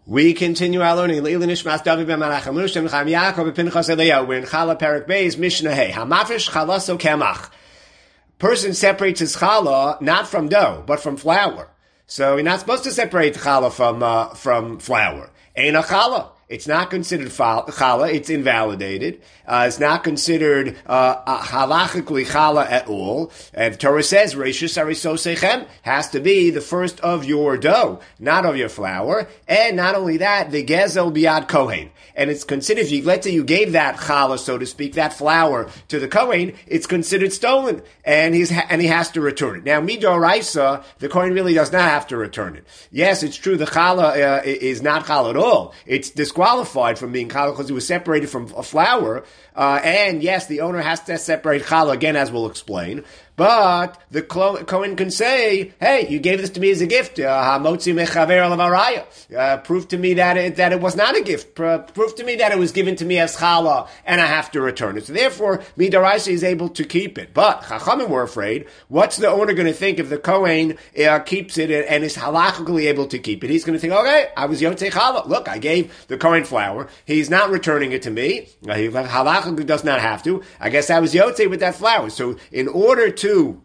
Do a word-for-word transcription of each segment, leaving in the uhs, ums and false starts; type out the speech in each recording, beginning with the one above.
We continue our learning. We're in Chala Perek Beis, Mishnah Hey. Hamafish chalaso kemach. Person separates his challah not from dough, but from flour. So you're not supposed to separate the challah from uh, from flour. Ain't a challah. It's not considered challah. It's invalidated. Uh, it's not considered uh, halachically challah at all. And the Torah says, "Reishus harisosechem" has to be the first of your dough, not of your flour. And not only that, the gezel biad kohen. And it's considered, if you, let's say you gave that challah, so to speak, that flour to the kohen, it's considered stolen, and he's and he has to return it. Now, midoraisa, the kohen really does not have to return it. Yes, it's true, the challah uh, is not challah at all. It's disqualified from being challah because it was separated from a flour. Uh, and yes, the owner has to separate challah again, as we'll explain. But the Kohen can say, "Hey, you gave this to me as a gift. Uh, uh, prove to me that it, that it was not a gift. Prove to me that it was given to me as challah, and I have to return it." So therefore, Midaraisa is able to keep it. But Chachamim were afraid. What's the owner going to think if the Kohen uh, keeps it and is halachically able to keep it? He's going to think, "Okay, I was yotzei challah. Look, I gave the Kohen flour. He's not returning it to me. Uh, he halachically does not have to. I guess I was yotzei with that flour." So in order to to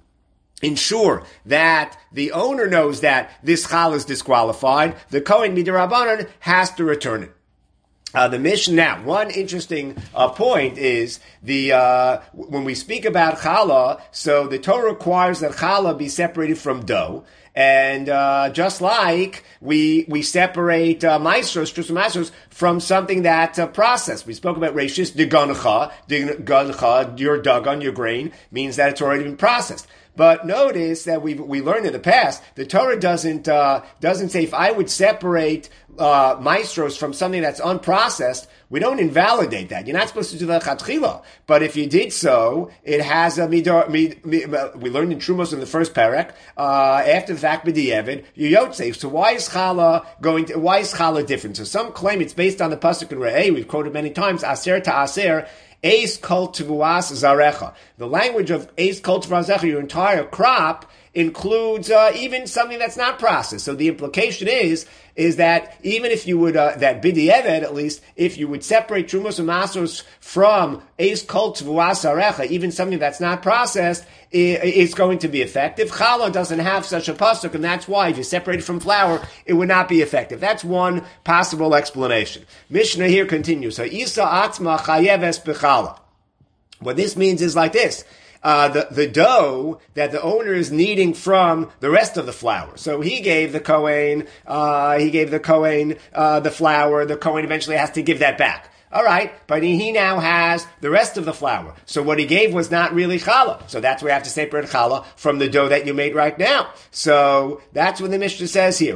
ensure that the owner knows that this challah is disqualified, the Kohen Midirabanan has to return it. Uh, the Mishnah, now, one interesting uh, point is the uh, when we speak about challah, so the Torah requires that challah be separated from dough. And uh, just like we we separate uh, maestros, true maestros, from something that's uh, processed. We spoke about rashis, degancha, degancha, your dagan, your grain, means that it's already been processed. But notice that we we learned in the past, the Torah doesn't uh, doesn't say if I would separate uh, maestros from something that's unprocessed, we don't invalidate that. You're not supposed to do that chatchila. But if you did so, it has a midor. Mid, mid, we learned in Trumos in the first parak. Uh, after the fact, b'di'evid, you yotzei. So why is challah going to? Why is challah different? So some claim it's based on the pasuk in Re'eh. We've quoted many times. Aser ta aser. Eis kol tevuas zarecha. The language of eis kol tevuas zarecha, your entire crop, includes uh, even something that's not processed. So the implication is is that even if you would, uh, that b'di'evid at least, if you would separate trumos and masos from eis kol tevuas zarecha, even something that's not processed, it's going to be effective. Challah doesn't have such a pasuk, and that's why if you separate it from flour, it would not be effective. That's one possible explanation. Mishnah here continues. So Isa atzma chayeves b'challah. What this means is like this. Uh, the, the dough that the owner is kneading from the rest of the flour. So he gave the Kohen, uh, he gave the Kohen, uh, the flour. The Kohen eventually has to give that back. All right, but he now has the rest of the flour. So what he gave was not really challah. So that's why we have to separate challah from the dough that you made right now. So that's what the Mishnah says here.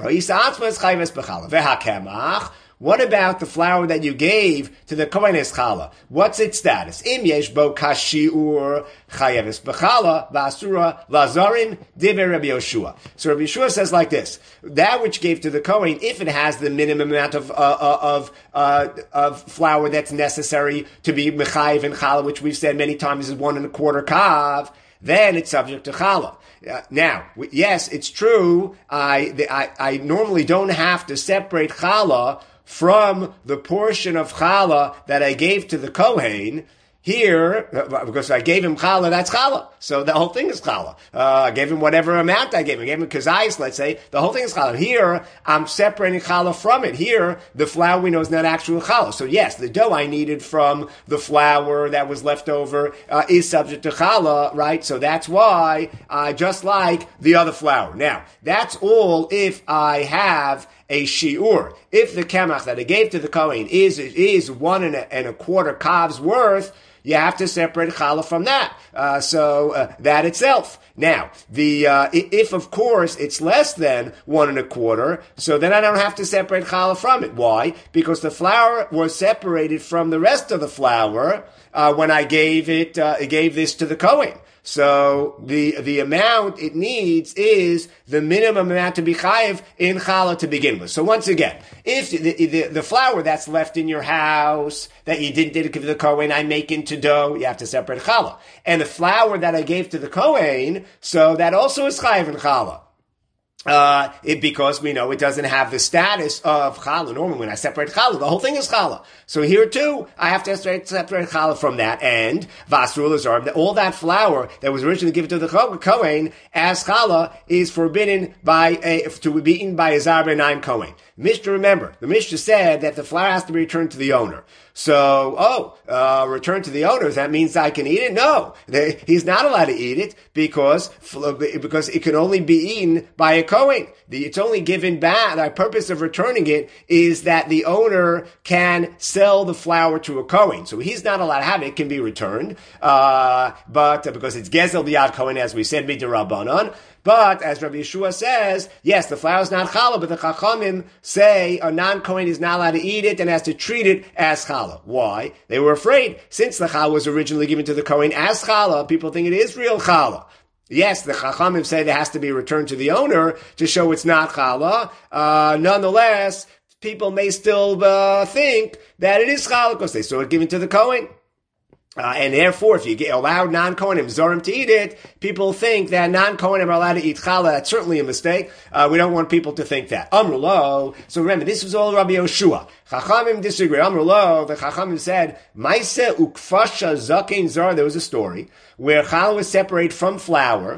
What about the flour that you gave to the Kohen Challah? What's its status? Im yesh bo kashiur chayeves b'challah v'asura lazarin diber Rabbi Yoshua. So Rabbi Yoshua says like this: that which gave to the Kohen, if it has the minimum amount of uh, of uh, of flour that's necessary to be mechayev and challah, which we've said many times is one and a quarter kav, then it's subject to challah. Uh, now, yes, it's true. I, the, I I normally don't have to separate challah from the portion of challah that I gave to the Kohen. Here, because I gave him challah, that's challah. So the whole thing is challah. Uh, I gave him whatever amount I gave him. I gave him kazayis, let's say. The whole thing is challah. Here, I'm separating challah from it. Here, the flour we know is not actual challah. So yes, the dough I needed from the flour that was left over uh, is subject to challah, right? So that's why, uh, just like the other flour. Now, that's all if I have a shiur. If the kemach that I gave to the Kohen is is one and a, and a quarter kav's worth, you have to separate challah from that. Uh, so uh, that itself. Now, the uh, if of course it's less than one and a quarter, so then I don't have to separate challah from it. Why? Because the flour was separated from the rest of the flour uh, when I gave it uh, gave this to the Kohen. So the the amount it needs is the minimum amount to be chayiv in challah to begin with. So once again, if the, the, the flour that's left in your house that you didn't give to the Kohen, I make into dough, you have to separate challah. And the flour that I gave to the Kohen, so that also is chayiv in challah. Uh, it, because we know it doesn't have the status of challah. Normally when I separate challah, the whole thing is challah. So here too, I have to separate, separate challah from that. And vasrul azar, all that flour that was originally given to the Kohen as challah is forbidden by a, to be eaten by a zar b'nayim Kohen. Mishnah, remember, the Mishnah said that the flour has to be returned to the owner. So, oh, uh, return to the owner, that means I can eat it? No. They, he's not allowed to eat it because, because it can only be eaten by a Kohen. The, it's only given back. The purpose of returning it is that the owner can sell the flour to a Kohen. So he's not allowed to have it. It can be returned. Uh, but uh, because it's Gezel B'yad Kohen, as we said, Midrabanan. But, as Rabbi Yeshua says, yes, the flour is not challah, but the Chachamim say a non-Kohen is not allowed to eat it and has to treat it as challah. Why? They were afraid, since the challah was originally given to the Kohen as challah, people think it is real challah. Yes, the Chachamim say there has to be returned to the owner to show it's not challah. Uh, nonetheless, people may still uh, think that it is challah because they saw it given to the Kohen. Uh, and therefore, if you get, allow non-Kohanim Zorim to eat it, people think that non-Kohanim are allowed to eat challah. That's certainly a mistake. Uh, we don't want people to think that. Amru lo. So remember, this was all Rabbi Yoshua. Chachamim disagree. Amru lo. The Chachamim said, Maise ukfasha zakein zar. There was a story where challah was separated from flour,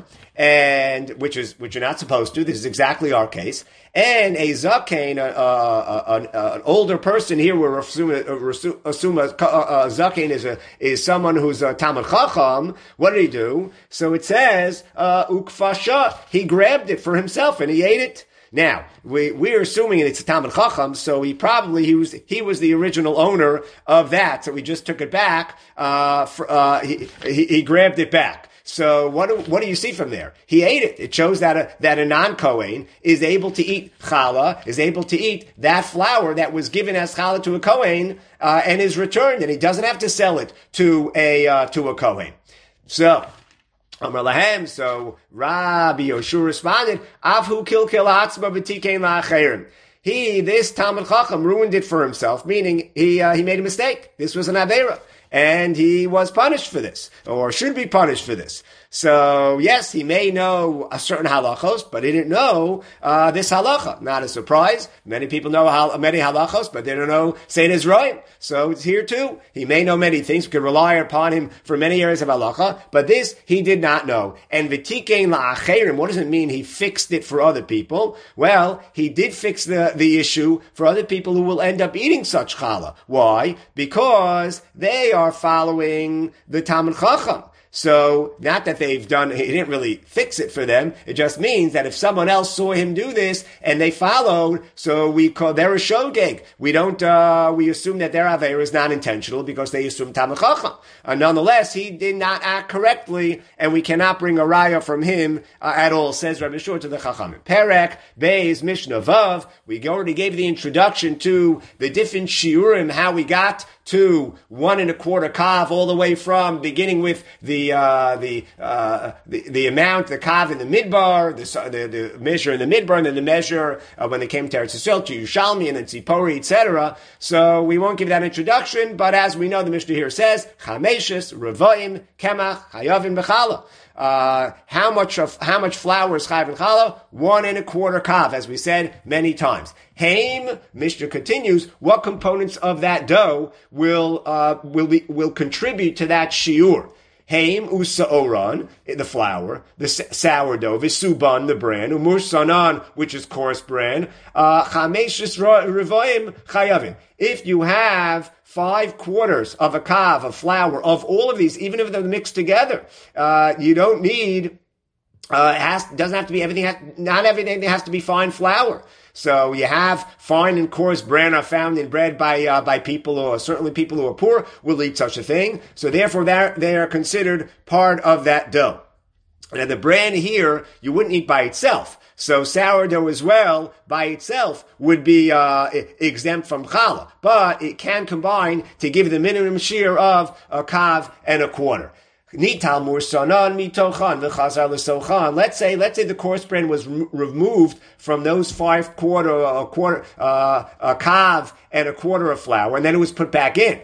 and which is which you're not supposed to. This is exactly our case. And a zakein, uh, uh, uh, an older person here, we're assuming, assume a, a, a zakein is a is someone who's a Talmud Chacham. What did he do? So it says uh, ukfasha. He grabbed it for himself and he ate it. Now we we're assuming it's a Talmud Chacham, so he probably he was he was the original owner of that. So we just took it back. Uh, for, uh, he, he he grabbed it back. So what do, what do you see from there? He ate it. It shows that a, that a non-Kohen is able to eat challah, is able to eat that flour that was given as challah to a Kohen, uh, and is returned, and he doesn't have to sell it to a, uh, to a Kohen. So, Amar lahem, so Rabbi Yoshua responded, Avhu kilkel atzma b'tikein la'acherim. He, this Talmud Chacham, ruined it for himself, meaning he, uh, he made a mistake. This was an Aveira. And he was punished for this, or should be punished for this. So, yes, he may know a certain halachos, but he didn't know uh, this halacha. Not a surprise. Many people know hal- many halachos, but they don't know Seder Zroim. So it's here too. He may know many things. We can rely upon him for many areas of halacha, but this he did not know. And v'tikein la'acherim, what does it mean? He fixed it for other people. Well, he did fix the, the issue for other people who will end up eating such challah. Why? Because they are following the Talmud Chacham. So, not that they've done, he didn't really fix it for them. It just means that if someone else saw him do this and they followed, so we call, they're a shogeg. We don't, uh, we assume that their Aveira is not intentional because they assume Talmud Chacham. Uh, nonetheless, he did not act correctly and we cannot bring a raya from him uh, at all, says Rabbi Shur to the Chachamim. Perek, Beis, Mishnah Vav. We already gave the introduction to the different shiurim, how we got to one and a quarter kav, all the way from beginning with the uh, the, uh, the the amount, the kav in the midbar, the, the the measure in the midbar, and then the measure uh, when they came to Eretz Yisrael, to Yerushalmi and then Tzipori, et cetera. So we won't give that introduction, but as we know, the Mishnah here says chameshes, revoim, kemach, hayavin b'chala. Uh, how much of, how much flour is chayav and challah? One and a quarter kav, as we said many times. Haim, Mishnah continues, what components of that dough will, uh, will be, will contribute to that shiur? Haim usa'oran, the flour, the sourdough, visuban, the bran, umursanan, which is coarse bran, uh, chameshes revoim chayavin. If you have five quarters of a kav of flour, of all of these, even if they're mixed together, uh, you don't need, uh, it has, doesn't have to be everything, has, not everything has to be fine flour. So you have fine and coarse bran are found in bread by uh, by people, or certainly people who are poor will eat such a thing. So therefore, they are considered part of that dough. Now the bran here you wouldn't eat by itself. So sourdough as well by itself would be uh, exempt from challah, but it can combine to give the minimum shear of a kav and a quarter. Nital mursanan mitochan v'chazar l'sochan. Let's say, let's say the coarse bran was re- removed from those five quarter, a quarter, uh, a kav and a quarter of flour, and then it was put back in.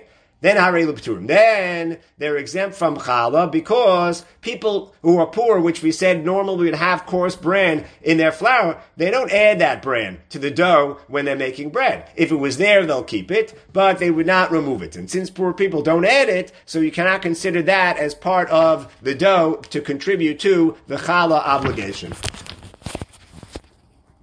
then harei l'pturim. Then they're exempt from challah because people who are poor, which we said normally would have coarse bran in their flour, they don't add that bran to the dough when they're making bread. If it was there, they'll keep it, but they would not remove it. And since poor people don't add it, so you cannot consider that as part of the dough to contribute to the challah obligation.